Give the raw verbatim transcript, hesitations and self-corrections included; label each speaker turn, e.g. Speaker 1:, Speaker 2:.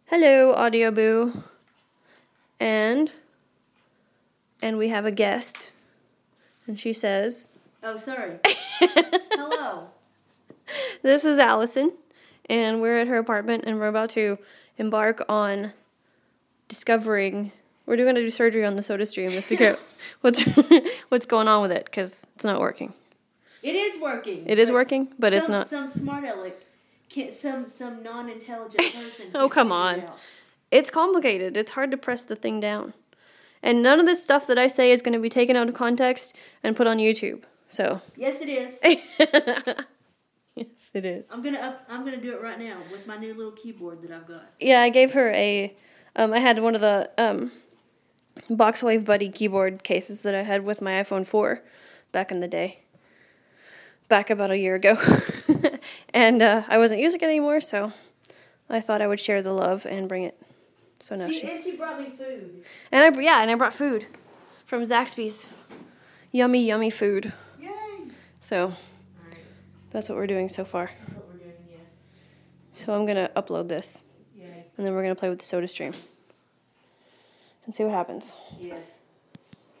Speaker 1: Hello, Audio Boo. And and we have a guest. And she says,
Speaker 2: Oh, sorry. Hello.
Speaker 1: This is Allison, and we're at her apartment, and we're about to embark on discovering. We're going to do surgery on the SodaStream to figure out what's what's going on with it, because it's not working.
Speaker 2: It is working.
Speaker 1: It is working, but
Speaker 2: some,
Speaker 1: it's not.
Speaker 2: Some smart aleck, can, some some non-intelligent person.
Speaker 1: Oh, come on.
Speaker 2: It
Speaker 1: It's complicated. It's hard to press the thing down. And none of this stuff that I say is going to be taken out of context and put on YouTube. So.
Speaker 2: Yes, it is.
Speaker 1: Yes, it is.
Speaker 2: I'm gonna up, I'm gonna do it right now with my new little keyboard that I've got.
Speaker 1: Yeah, I gave her a. Um, I had one of the um, Boxwave Buddy keyboard cases that I had with my iPhone four back in the day. Back about a year ago. And uh, I wasn't using it anymore, so I thought I would share the love and bring it. So now
Speaker 2: she,
Speaker 1: she.
Speaker 2: And she brought me food.
Speaker 1: And I yeah, and I brought food from Zaxby's. Yummy, yummy food.
Speaker 2: Yay!
Speaker 1: So.
Speaker 2: Right.
Speaker 1: That's what we're doing so far.
Speaker 2: That's what we're doing, yes.
Speaker 1: So I'm going to upload this.
Speaker 2: Yay.
Speaker 1: And then we're going to play with the SodaStream. And see what happens.
Speaker 2: Yes.